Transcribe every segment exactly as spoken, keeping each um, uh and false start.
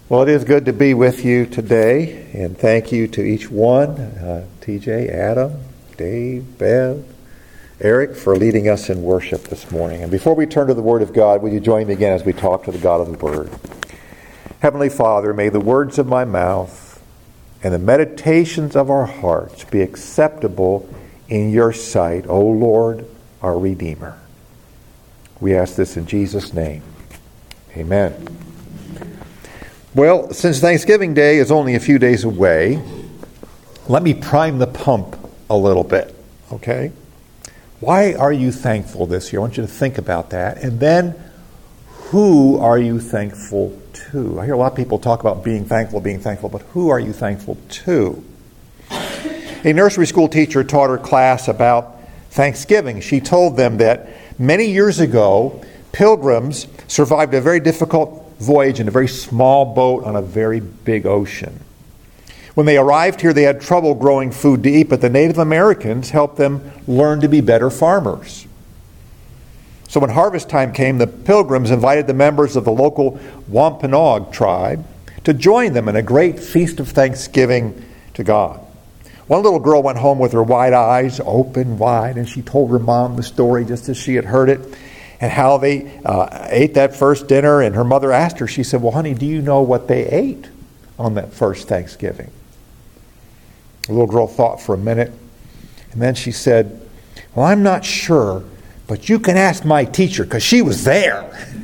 Well, it is good to be with you today, and thank you to each one, uh, T J, Adam, Dave, Bev, Eric, for leading us in worship this morning. And before we turn to the Word of God, will you join me again as we talk to the God of the Word? Heavenly Father, may the words of my mouth and the meditations of our hearts be acceptable in your sight, O Lord, our Redeemer. We ask this in Jesus' name. Amen. Well, since Thanksgiving Day is only a few days away, let me prime the pump a little bit, okay? Why are you thankful this year? I want you to think about that. And then, who are you thankful to? I hear a lot of people talk about being thankful, being thankful, but who are you thankful to? A nursery school teacher taught her class about Thanksgiving. She told them that many years ago, pilgrims survived a very difficult voyage in a very small boat on a very big ocean. When they arrived here, they had trouble growing food to eat, but the Native Americans helped them learn to be better farmers. So when harvest time came, the pilgrims invited the members of the local Wampanoag tribe to join them in a great feast of thanksgiving to God. One little girl went home with her wide eyes open wide, and she told her mom the story just as she had heard it, and how they uh, ate that first dinner. And her mother asked her, she said, well, honey, do you know what they ate on that first Thanksgiving? The little girl thought for a minute, and then she said, well, I'm not sure, but you can ask my teacher, because she was there.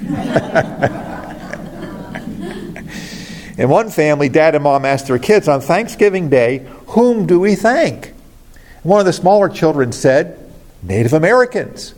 In one family, dad and mom asked their kids on Thanksgiving Day, whom do we thank? One of the smaller children said, Native Americans.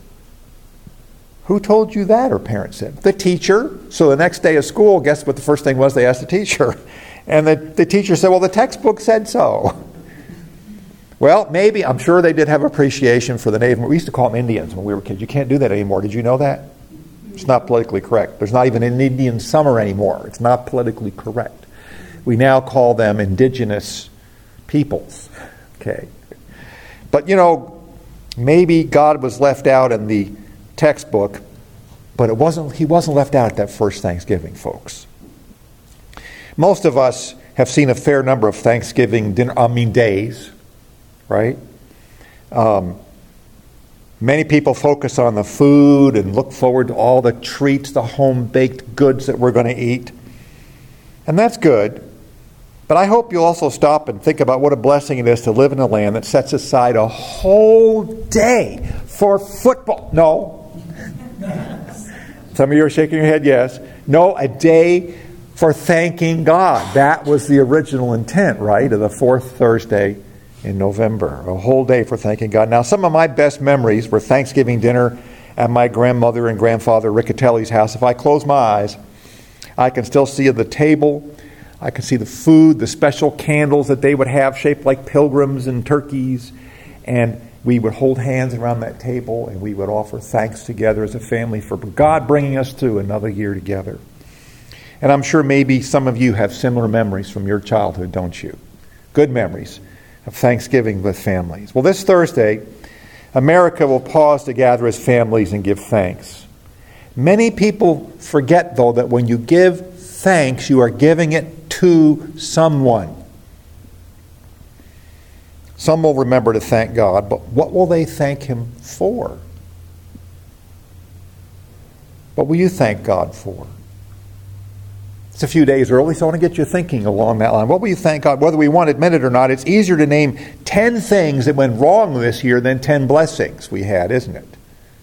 Who told you that? Her parents said. The teacher. So the next day of school, guess what the first thing was they asked the teacher? And the, the teacher said, well, the textbook said so. Well, maybe, I'm sure they did have appreciation for the Native. We used to call them Indians when we were kids. You can't do that anymore. Did you know that? It's not politically correct. There's not even an Indian summer anymore. It's not politically correct. We now call them indigenous peoples. Okay. But, you know, maybe God was left out in the textbook, but it wasn't. He wasn't left out at that first Thanksgiving, folks. Most of us have seen a fair number of Thanksgiving dinner, I mean days, right? Um, many people focus on the food and look forward to all the treats, the home-baked goods that we're going to eat. And that's good. But I hope you'll also stop and think about what a blessing it is to live in a land that sets aside a whole day for football. No. Some of you are shaking your head, yes. No, a day for thanking God. That was the original intent, right, of the fourth Thursday in November. A whole day for thanking God. Now, some of my best memories were Thanksgiving dinner at my grandmother and grandfather Riccatelli's house. If I close my eyes, I can still see the table. I can see the food, the special candles that they would have shaped like pilgrims and turkeys. And we would hold hands around that table and we would offer thanks together as a family for God bringing us through another year together. And I'm sure maybe some of you have similar memories from your childhood, don't you? Good memories of Thanksgiving with families. Well, this Thursday, America will pause to gather as families and give thanks. Many people forget, though, that when you give thanks, you are giving it to someone. Some will remember to thank God, but what will they thank Him for? What will you thank God for? It's a few days early, so I want to get you thinking along that line. What will you thank God? Whether we want to admit it or not, it's easier to name ten things that went wrong this year than ten blessings we had, isn't it?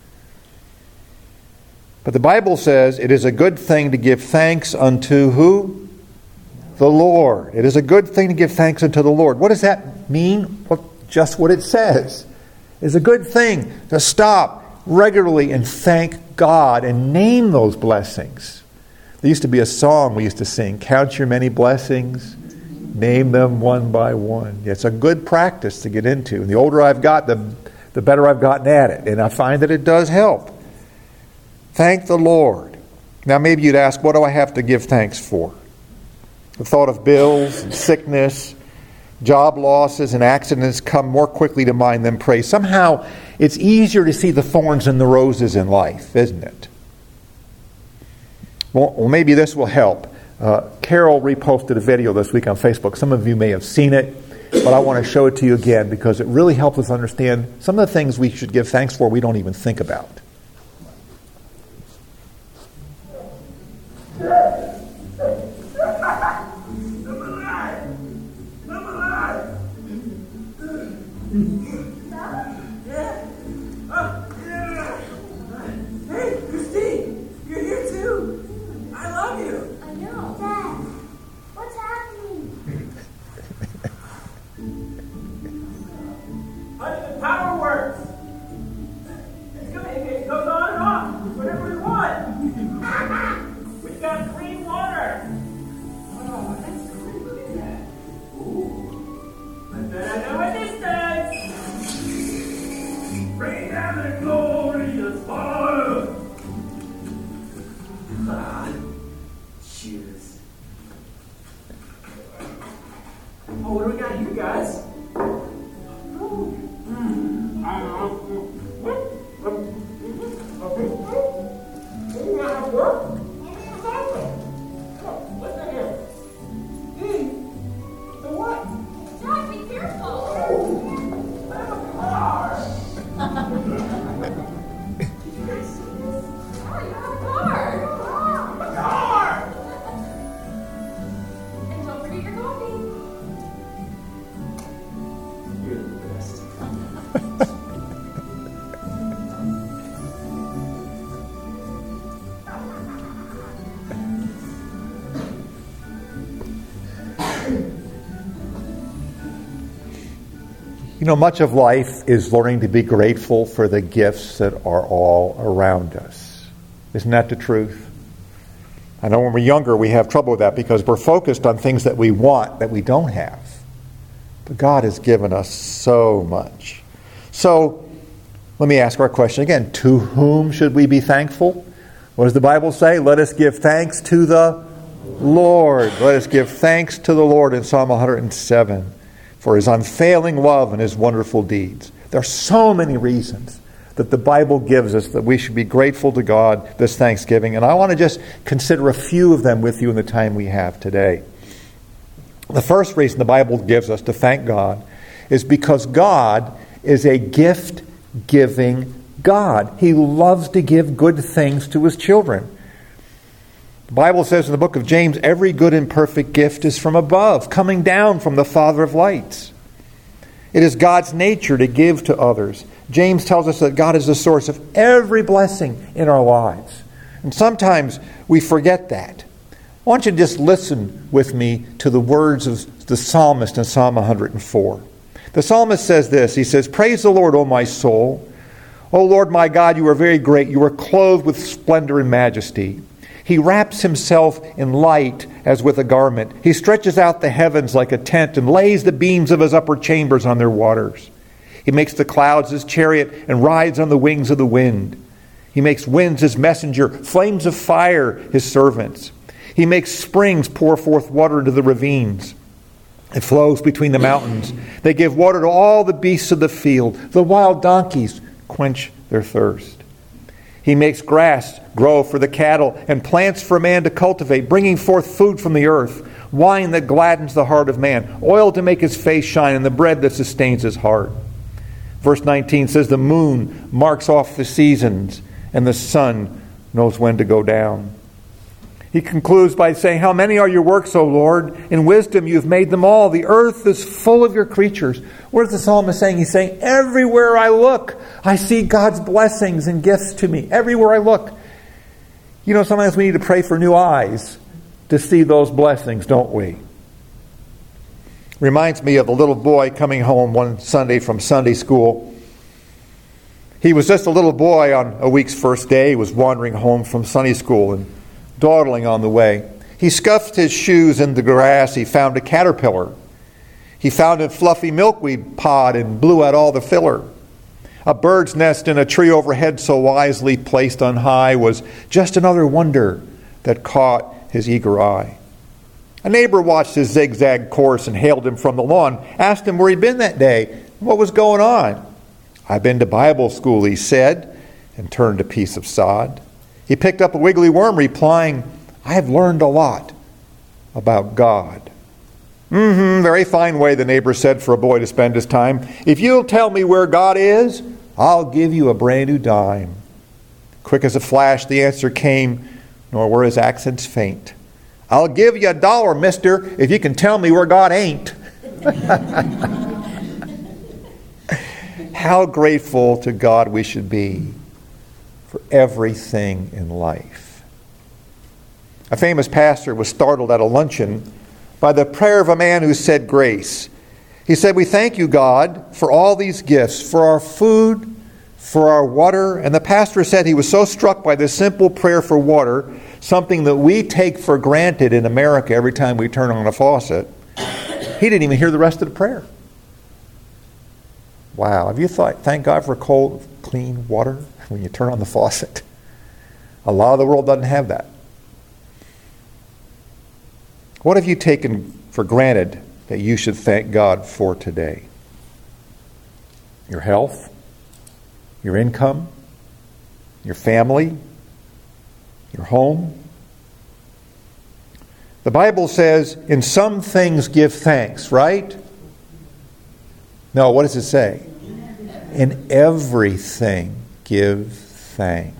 But the Bible says it is a good thing to give thanks unto who? The Lord. It is a good thing to give thanks unto the Lord. What does that mean? Well, just what it says. It is a good thing to stop regularly and thank God and name those blessings. There used to be a song we used to sing, count your many blessings, name them one by one. It's a good practice to get into. And the older I've got, the, the better I've gotten at it. And I find that it does help. Thank the Lord. Now maybe you'd ask, what do I have to give thanks for? The thought of bills and sickness, job losses and accidents come more quickly to mind than praise. Somehow it's easier to see the thorns and the roses in life, isn't it? Well, well maybe this will help. Uh, Carol reposted a video this week on Facebook. Some of you may have seen it, but I want to show it to you again because it really helps us understand some of the things we should give thanks for we don't even think about. You know, much of life is learning to be grateful for the gifts that are all around us. Isn't that the truth? I know when we're younger we have trouble with that because we're focused on things that we want that we don't have. But God has given us so much. So, let me ask our question again. To whom should we be thankful? What does the Bible say? Let us give thanks to the Lord. Let us give thanks to the Lord in Psalm one hundred seven. For his unfailing love and his wonderful deeds. There are so many reasons that the Bible gives us that we should be grateful to God this Thanksgiving. And I want to just consider a few of them with you in the time we have today. The first reason the Bible gives us to thank God is because God is a gift-giving God. He loves to give good things to his children. The Bible says in the book of James, every good and perfect gift is from above, coming down from the Father of lights. It is God's nature to give to others. James tells us that God is the source of every blessing in our lives. And sometimes we forget that. I want you to just listen with me to the words of the psalmist in Psalm one hundred four. The psalmist says this, he says, "Praise the Lord, O my soul. O Lord my God, you are very great. You are clothed with splendor and majesty. He wraps himself in light as with a garment. He stretches out the heavens like a tent and lays the beams of his upper chambers on their waters. He makes the clouds his chariot and rides on the wings of the wind. He makes winds his messenger, flames of fire his servants. He makes springs pour forth water into the ravines. It flows between the mountains. They give water to all the beasts of the field. The wild donkeys quench their thirst. He makes grass grow for the cattle and plants for man to cultivate, bringing forth food from the earth, wine that gladdens the heart of man, oil to make his face shine, and the bread that sustains his heart." Verse nineteen says, "The moon marks off the seasons, and the sun knows when to go down." He concludes by saying, "How many are your works, O Lord? In wisdom you've made them all. The earth is full of your creatures." What is the psalmist saying? He's saying, everywhere I look, I see God's blessings and gifts to me. Everywhere I look. You know, sometimes we need to pray for new eyes to see those blessings, don't we? Reminds me of a little boy coming home one Sunday from Sunday school. He was just a little boy on a week's first day. He was wandering home from Sunday school and dawdling on the way. He scuffed his shoes in the grass. He found a caterpillar. He found a fluffy milkweed pod and blew out all the filler. A bird's nest in a tree overhead so wisely placed on high was just another wonder that caught his eager eye. A neighbor watched his zigzag course and hailed him from the lawn, asked him where he'd been that day, what was going on. "I've been to Bible school," he said, and turned a piece of sod. He picked up a wiggly worm, replying, "I have learned a lot. about God. Mm-hmm, very fine way, the neighbor said, for a boy to spend his time. If you'll tell me where God is, I'll give you a brand new dime. Quick as a flash, the answer came, nor were his accents faint. I'll give you a dollar, mister, if you can tell me where God ain't. How grateful to God we should be for everything in life. A famous pastor was startled at a luncheon by the prayer of a man who said grace. He said, "We thank you, God, for all these gifts, for our food, for our water." And the pastor said he was so struck by this simple prayer for water, something that we take for granted in America every time we turn on a faucet, he didn't even hear the rest of the prayer. Wow. Have you thought, thank God for cold, clean water when you turn on the faucet? A lot of the world doesn't have that. What have you taken for granted that you should thank God for today? Your health? Your income? Your family? Your home? The Bible says, in some things give thanks, right? No, what does it say? In everything give thanks.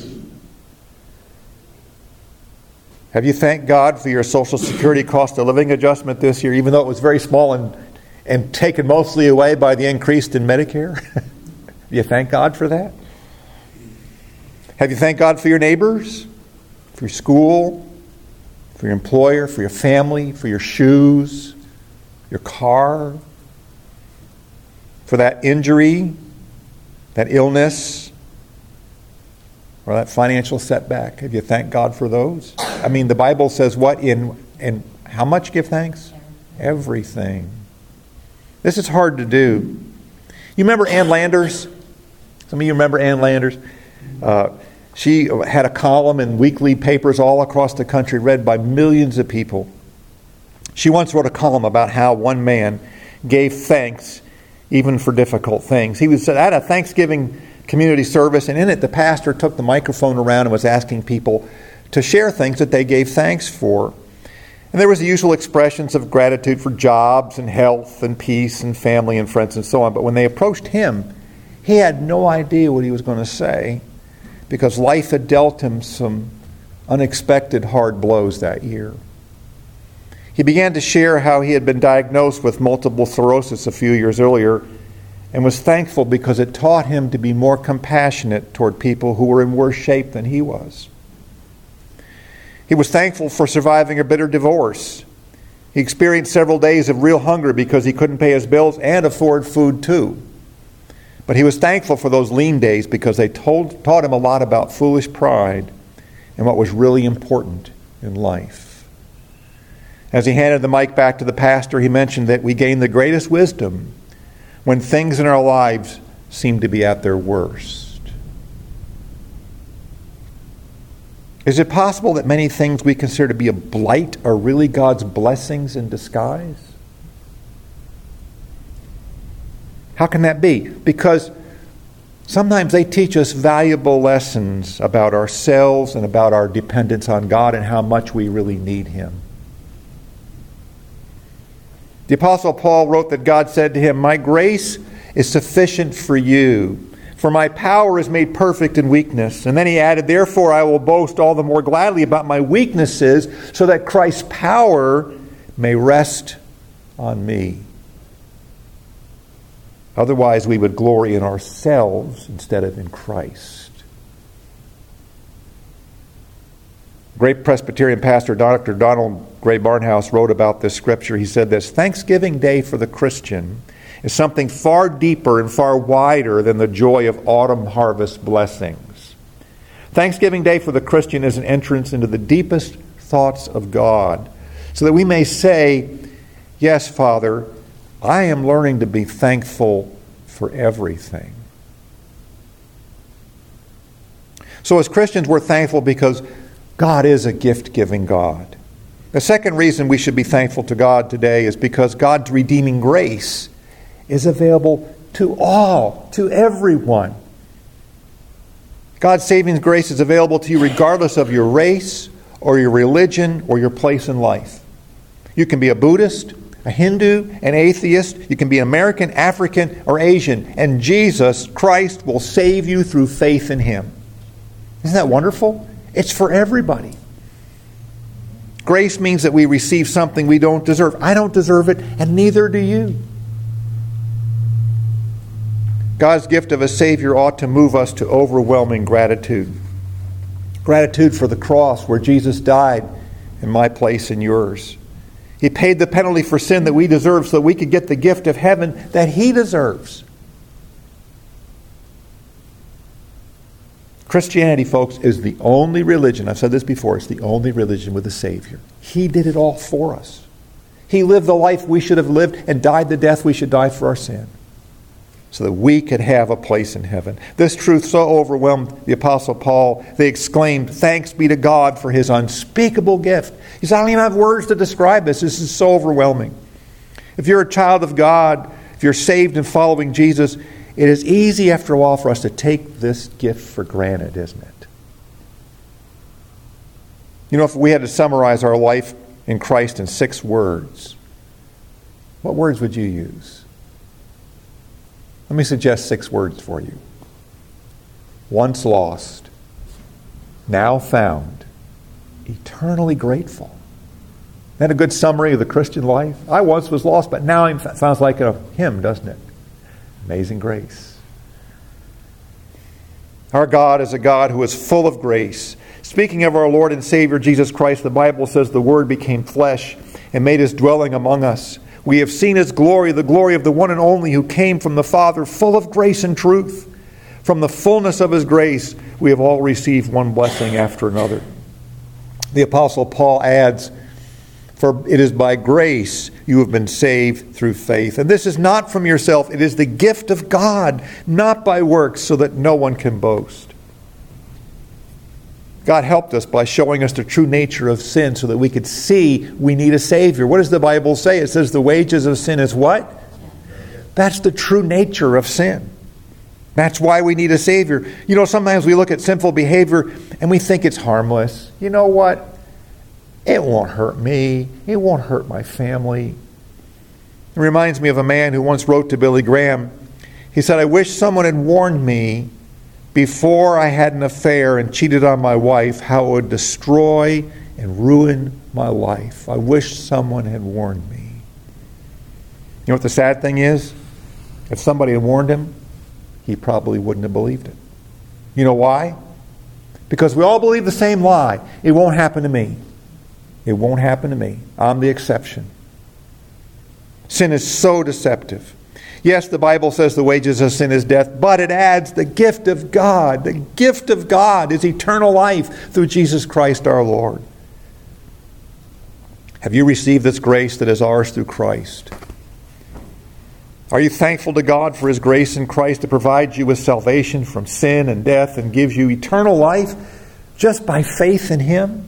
Have you thanked God for your Social Security cost of living adjustment this year, even though it was very small and, and taken mostly away by the increase in Medicare? Have you thanked God for that? Have you thanked God for your neighbors, for your school, for your employer, for your family, for your shoes, your car, for that injury, that illness, or that financial setback? Have you thanked God for those? I mean, the Bible says what? In, in how much give thanks? Everything. This is hard to do. You remember Ann Landers? Some of you remember Ann Landers? Uh, she had a column in weekly papers all across the country, read by millions of people. She once wrote a column about how one man gave thanks even for difficult things. He was at a Thanksgiving community service, and in it the pastor took the microphone around and was asking people to share things that they gave thanks for. And there was the usual expressions of gratitude for jobs and health and peace and family and friends and so on. But when they approached him, he had no idea what he was going to say, because life had dealt him some unexpected hard blows that year. He began to share how he had been diagnosed with multiple sclerosis a few years earlier and was thankful because it taught him to be more compassionate toward people who were in worse shape than he was. He was thankful for surviving a bitter divorce. He experienced several days of real hunger because he couldn't pay his bills and afford food too. But he was thankful for those lean days because they told, taught him a lot about foolish pride and what was really important in life. As he handed the mic back to the pastor, he mentioned that we gain the greatest wisdom when things in our lives seem to be at their worst. Is it possible that many things we consider to be a blight are really God's blessings in disguise? How can that be? Because sometimes they teach us valuable lessons about ourselves and about our dependence on God and how much we really need Him. The Apostle Paul wrote that God said to him, "My grace is sufficient for you, for my power is made perfect in weakness." And then he added, "Therefore I will boast all the more gladly about my weaknesses, so that Christ's power may rest on me." Otherwise we would glory in ourselves instead of in Christ. Great Presbyterian pastor Doctor Donald Gray Barnhouse wrote about this scripture. He said this: "Thanksgiving Day for the Christian is something far deeper and far wider than the joy of autumn harvest blessings. Thanksgiving Day for the Christian is an entrance into the deepest thoughts of God, so that we may say, 'Yes, Father, I am learning to be thankful for everything.'" So as Christians, we're thankful because God is a gift-giving God. The second reason we should be thankful to God today is because God's redeeming grace is available to all, to everyone. God's saving grace is available to you regardless of your race or your religion or your place in life. You can be a Buddhist, a Hindu, an atheist. You can be American, African, or Asian. And Jesus Christ will save you through faith in Him. Isn't that wonderful? It's for everybody. Grace means that we receive something we don't deserve. I don't deserve it, and neither do you. God's gift of a Savior ought to move us to overwhelming gratitude. Gratitude for the cross where Jesus died in my place and yours. He paid the penalty for sin that we deserve so that we could get the gift of heaven that He deserves. Christianity, folks, is the only religion, I've said this before, it's the only religion with a Savior. He did it all for us. He lived the life we should have lived and died the death we should die for our sin, so that we could have a place in heaven. This truth so overwhelmed the Apostle Paul, they exclaimed, "Thanks be to God for His unspeakable gift." He said, I don't even have words to describe this. This is so overwhelming. If you're a child of God, if you're saved and following Jesus, it is easy after a while for us to take this gift for granted, isn't it? You know, if we had to summarize our life in Christ in six words, what words would you use? Let me suggest six words for you. Once lost, now found, eternally grateful. Isn't that a good summary of the Christian life? I once was lost, but now I'm... Sounds like a hymn, doesn't it? Amazing grace. Our God is a God who is full of grace. Speaking of our Lord and Savior Jesus Christ, the Bible says the Word became flesh and made His dwelling among us. We have seen His glory, the glory of the one and only who came from the Father, full of grace and truth. From the fullness of His grace, we have all received one blessing after another. The Apostle Paul adds, "For it is by grace you have been saved through faith. And this is not from yourself, it is the gift of God, not by works, so that no one can boast." God helped us by showing us the true nature of sin so that we could see we need a Savior. What does the Bible say? It says the wages of sin is what? That's the true nature of sin. That's why we need a Savior. You know, sometimes we look at sinful behavior and we think it's harmless. You know what? It won't hurt me. It won't hurt my family. It reminds me of a man who once wrote to Billy Graham. He said, "I wish someone had warned me before I had an affair and cheated on my wife how it would destroy and ruin my life. I wish someone had warned me." You know what the sad thing is? If somebody had warned him, he probably wouldn't have believed it. You know why? Because we all believe the same lie. It won't happen to me. It won't happen to me. I'm the exception. Sin is so deceptive. Yes, the Bible says the wages of sin is death, but it adds the gift of God. The gift of God is eternal life through Jesus Christ our Lord. Have you received this grace that is ours through Christ? Are you thankful to God for His grace in Christ to provide you with salvation from sin and death and gives you eternal life just by faith in Him?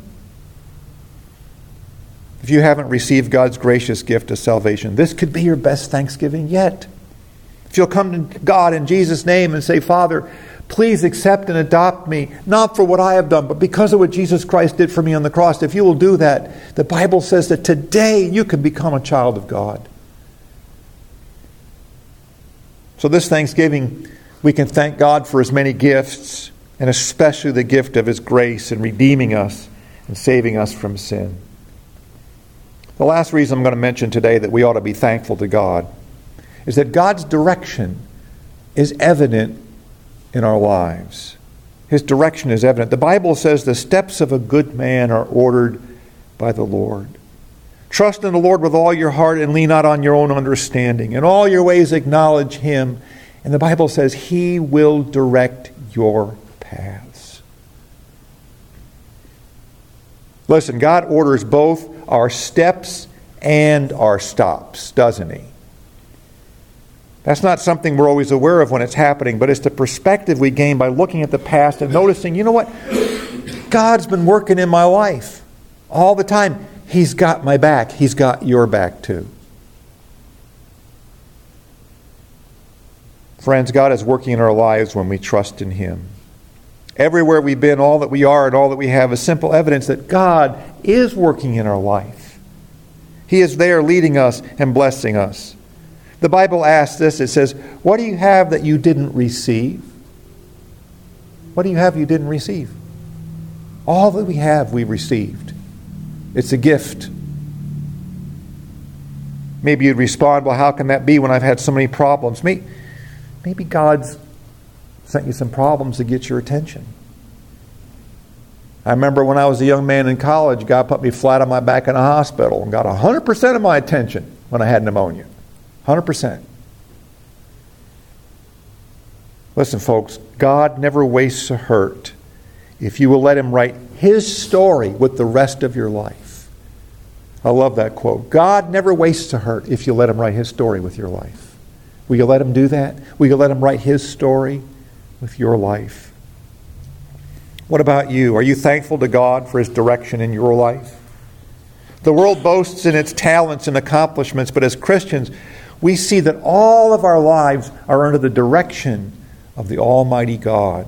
If you haven't received God's gracious gift of salvation, this could be your best Thanksgiving yet. If you'll come to God in Jesus' name and say, "Father, please accept and adopt me, not for what I have done, but because of what Jesus Christ did for me on the cross," if you will do that, the Bible says that today you can become a child of God. So this Thanksgiving, we can thank God for His many gifts, and especially the gift of His grace in redeeming us and saving us from sin. The last reason I'm going to mention today that we ought to be thankful to God is that God's direction is evident in our lives. His direction is evident. The Bible says the steps of a good man are ordered by the Lord. Trust in the Lord with all your heart and lean not on your own understanding. In all your ways acknowledge Him. And the Bible says He will direct your paths. Listen, God orders both our steps and our stops, doesn't He? That's not something we're always aware of when it's happening, but it's the perspective we gain by looking at the past and noticing, you know what? God's been working in my life all the time. He's got my back. He's got your back too. Friends, God is working in our lives when we trust in Him. Everywhere we've been, all that we are and all that we have is simple evidence that God is working in our life. He He is there leading us and blessing us. The Bible asks this, it says, what do you have that you didn't receive? What do you have you didn't receive? All that we have, we received. It's a gift. Maybe you'd respond, well, how can that be when I've had so many problems? Maybe, maybe God's sent you some problems to get your attention. I remember when I was a young man in college, God put me flat on my back in a hospital and got one hundred percent of my attention when I had pneumonia. one hundred percent. Listen, folks, God never wastes a hurt if you will let Him write His story with the rest of your life. I love that quote. God never wastes a hurt if you let Him write His story with your life. Will you let Him do that? Will you let Him write His story with your life? What about you? Are you thankful to God for His direction in your life? The world boasts in its talents and accomplishments, but as Christians, we see that all of our lives are under the direction of the Almighty God.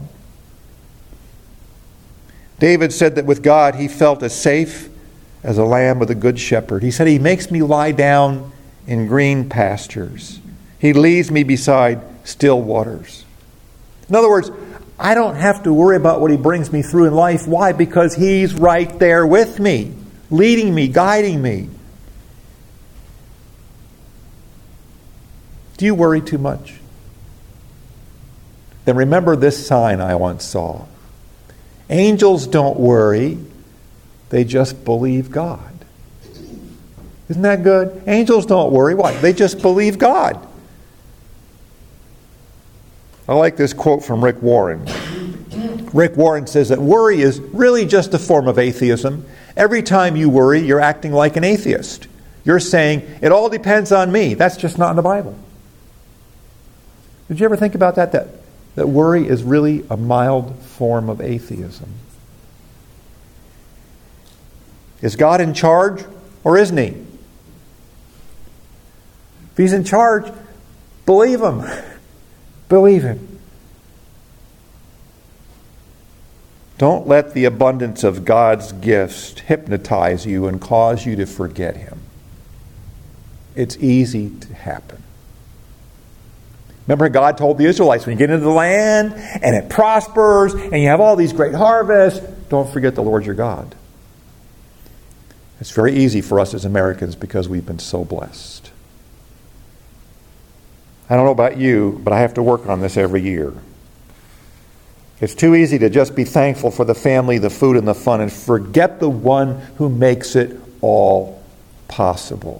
David said that with God he felt as safe as a lamb with a good shepherd. He said, He makes me lie down in green pastures. He leads me beside still waters. In other words, I don't have to worry about what He brings me through in life. Why? Because He's right there with me, leading me, guiding me. Do you worry too much? Then remember this sign I once saw. Angels don't worry, they just believe God. Isn't that good? Angels don't worry. Why? They just believe God. I like this quote from Rick Warren. Rick Warren says that worry is really just a form of atheism. Every time you worry, you're acting like an atheist. You're saying, it all depends on me. That's just not in the Bible. Did you ever think about that? That, that worry is really a mild form of atheism. Is God in charge or isn't He? If He's in charge, believe Him. Believe Him. Don't let the abundance of God's gifts hypnotize you and cause you to forget Him. It's easy to happen. Remember, God told the Israelites, when you get into the land and it prospers and you have all these great harvests, don't forget the Lord your God. It's very easy for us as Americans because we've been so blessed. I don't know about you, but I have to work on this every year. It's too easy to just be thankful for the family, the food, and the fun and forget the one who makes it all possible.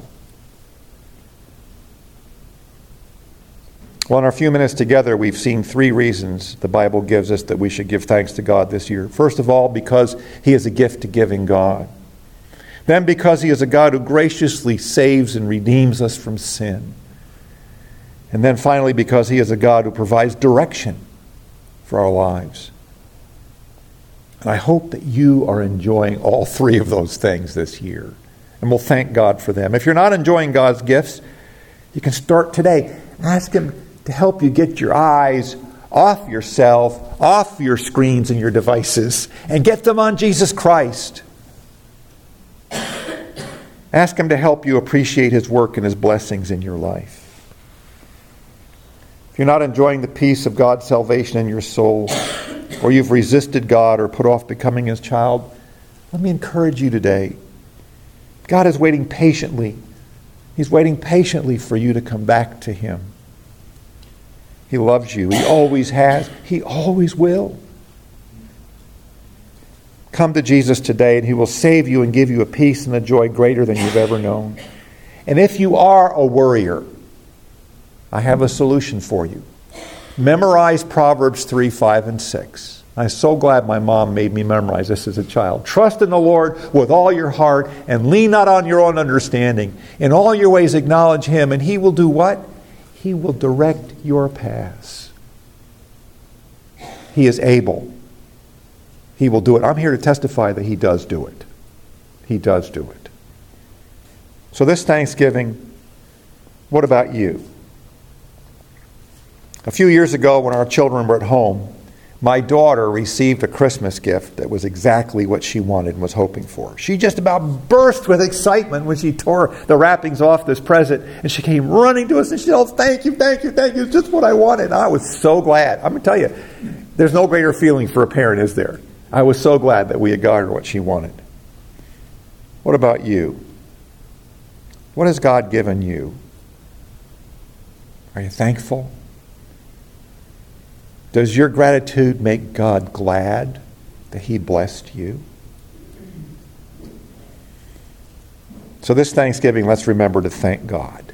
Well, in our few minutes together, we've seen three reasons the Bible gives us that we should give thanks to God this year. First of all, because He is a gift-giving God. Then because He is a God who graciously saves and redeems us from sin. And then finally, because He is a God who provides direction for our lives. And I hope that you are enjoying all three of those things this year. And we'll thank God for them. If you're not enjoying God's gifts, you can start today. Ask Him to help you get your eyes off yourself, off your screens and your devices, and get them on Jesus Christ. Ask Him to help you appreciate His work and His blessings in your life. If you're not enjoying the peace of God's salvation in your soul, or you've resisted God or put off becoming His child, let me encourage you today. God is waiting patiently. He's waiting patiently for you to come back to Him. He loves you. He always has. He always will. Come to Jesus today and He will save you and give you a peace and a joy greater than you've ever known. And if you are a worrier, I have a solution for you. Memorize Proverbs three, five, and six. I'm so glad my mom made me memorize this as a child. Trust in the Lord with all your heart and lean not on your own understanding. In all your ways acknowledge Him, and He will do what? He will direct your paths. He is able. He will do it. I'm here to testify that He does do it. He does do it. So this Thanksgiving, what about you? A few years ago when our children were at home, My daughter received a Christmas gift that was exactly what she wanted and was hoping for. She just about burst with excitement when she tore the wrappings off this present, and she came running to us and she said, "Oh, thank you, thank you, thank you. It's just what I wanted." And I was so glad. I'm going to tell you, there's no greater feeling for a parent, is there? I was so glad that we had got her what she wanted. What about you? What has God given you? Are you thankful? Does your gratitude make God glad that He blessed you? So this Thanksgiving, let's remember to thank God.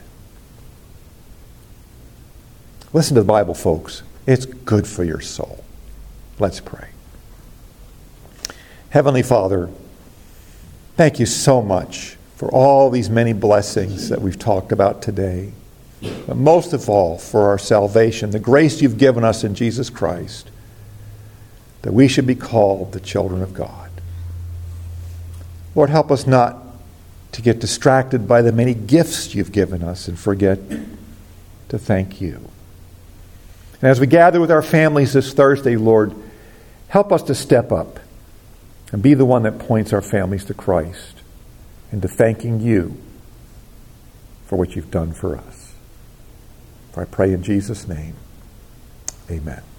Listen to the Bible, folks. It's good for your soul. Let's pray. Heavenly Father, thank you so much for all these many blessings that we've talked about today. But most of all, for our salvation, the grace you've given us in Jesus Christ, that we should be called the children of God. Lord, help us not to get distracted by the many gifts you've given us and forget to thank you. And as we gather with our families this Thursday, Lord, help us to step up and be the one that points our families to Christ and to thanking you for what you've done for us. For I pray in Jesus' name, amen.